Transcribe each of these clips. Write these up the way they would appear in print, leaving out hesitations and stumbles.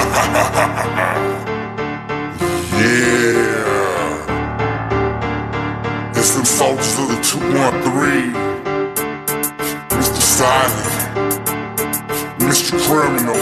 Yeah, it's them soldiers of the 213, Mr. Silent, Mr. Criminal,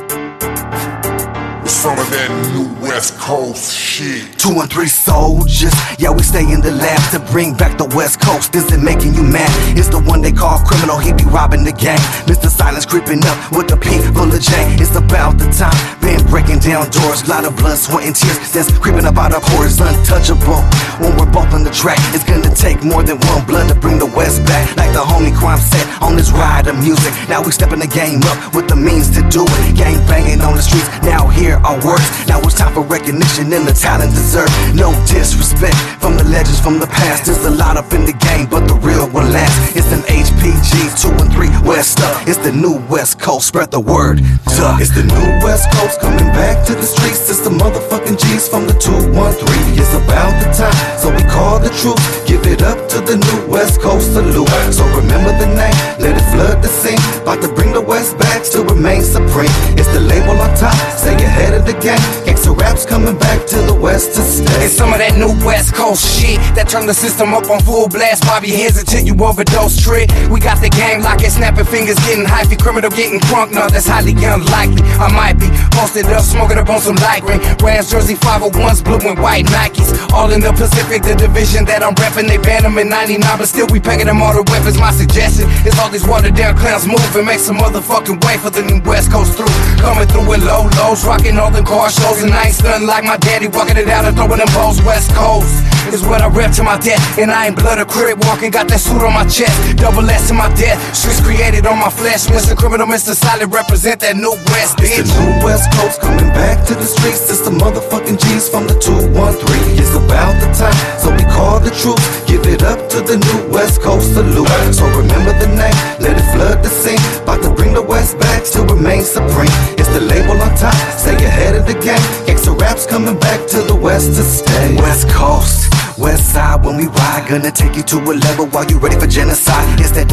with some of that new West Coast shit. 213 soldiers, yeah, we stay in the lab to bring back the West Coast. Is it making you mad? It's the one they call Criminal, he be robbing the gang. Mr. Silence creeping up with the pink full of Jane. It's about the time, been breaking down doors. Lot of blood, sweat, and tears that's creeping up out of pores. Untouchable, when we're both on the track, it's gonna take more than one blood to bring the West back. Like the homie Crime said on this ride of music. Now we stepping the game up with the means to do it. Gang banging on the streets, now hear our words. Now it's time for recognition and the talent deserved. No disrespect from the legends from the past. There's a lot up in the game, but the real will last. It's them HPGs, 213 West up. It's the new West Coast, spread the word. It's the new West Coast coming back to the streets. It's the motherfucking G's from the 213. It's about the time, so we call the truth. Give it up to the new West Coast salute. So remember the name, let it flood the scene. About to bring the West back, still remain supreme. It's the label on top, stay ahead of the game. Gangsta raps coming back to the West to stay. It's some of that new West Coast shit that turn the system up on full blast. Bob your heads until you overdose trick. We got the gang locking, snapping fingers, getting hyphy. Criminal getting crunk, no, that's highly unlikely. I might be posted up, smoking up on some light green Rams jersey 501s, blue and white Nikes. All in the Pacific, the division that I'm repping. They banned them in 99, but still we packing them all the weapons. My suggestion is all these watered down clowns move and make some motherfucking way for the new West Coast through. Coming through with low lows, rocking all them car shows. And I ain't stunning like my daddy, walking it out and throwing them balls. West Coast is what I rep to my death. And I ain't blood or crib walking, got that suit on my chest. Double S to my death, streets created on my flesh. Mr. Criminal, Mr. Silent, represent that new West, bitch. It's the new West Coast coming back to the streets. It's the motherfucking G's from the 213. It's about the time, so we call the truth. Give it up to the new West Coast salute. So remember the name, let it flood the scene. About to bring the West back, still remain supreme. It's the label on top, stay ahead of the game. Gangsta raps coming back to the West to stay. West Coast, West Side, when we ride, gonna take you to a level while you ready for genocide. It's that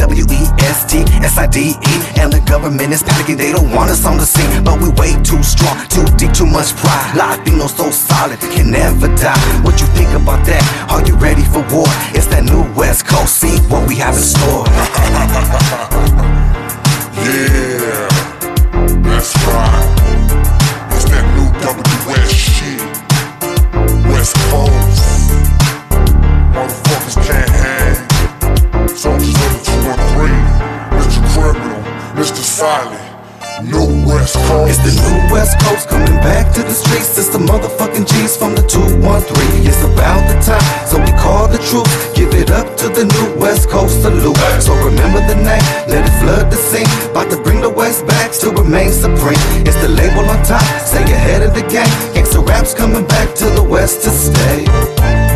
WESTSIDE, and the government is panicking, they don't want us on the scene. But we way too strong, too deep, too much pride. Latino so solid, can never die. What you think about that? Are you ready for war? It's that new West Coast, see what we have in store. Yeah, that's right. It's that new WS shit. West Coast. Motherfuckers can't hang. Soldiers of the 213. Mr. Criminal, Mr. Silent. New West Coast. It's the new West Coast coming back to the streets. It's the motherfucking G's from the 213. It's about the time, so we call the truth. Give it up to the new West Coast salute. So remember the name, let it flood the scene. About to bring the West back, still remain supreme. It's the label on top, stay ahead of the game. Gangsta raps coming back to the West to stay.